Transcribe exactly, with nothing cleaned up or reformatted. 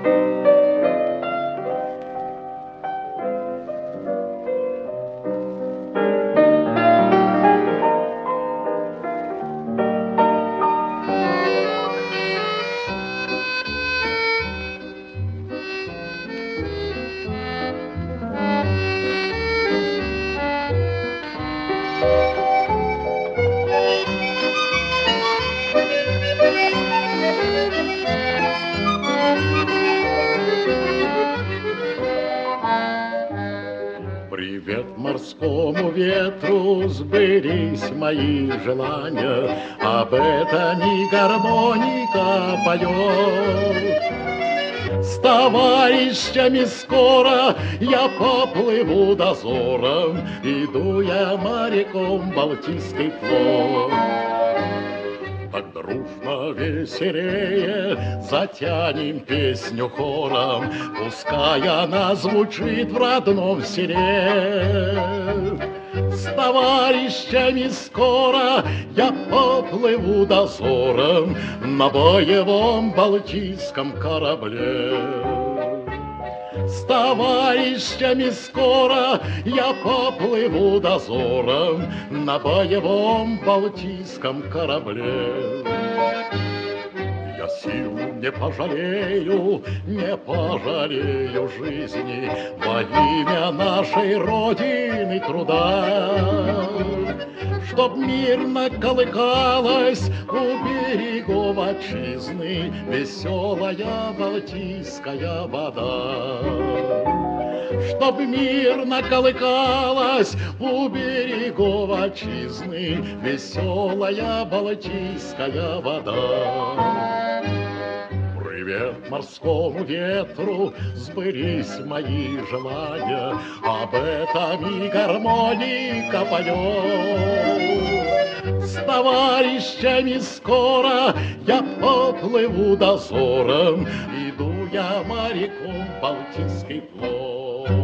Привет морскому ветру, сбылись мои желания, об этом и гармоника поет. С товарищами скоро я поплыву дозором, иду я моряком в Балтийский флот. Так дружно веселее затянем песню хором, пускай она звучит в родном селе. С товарищами скоро я поплыву дозором на боевом балтийском корабле. С товарищами скоро я поплыву дозором на боевом балтийском корабле. Я сил не пожалею, не пожалею жизни во имя нашей Родины труда, чтоб мирно колыхалась у берегов отчизны веселая балтийская вода. Чтоб мирно колыхалась у берегов отчизны веселая балтийская вода. Привет морскому ветру, сбылись мои желания, об этом и гармоника поет. С товарищами скоро я поплыву дозором, иду я моряком в Балтийский флот.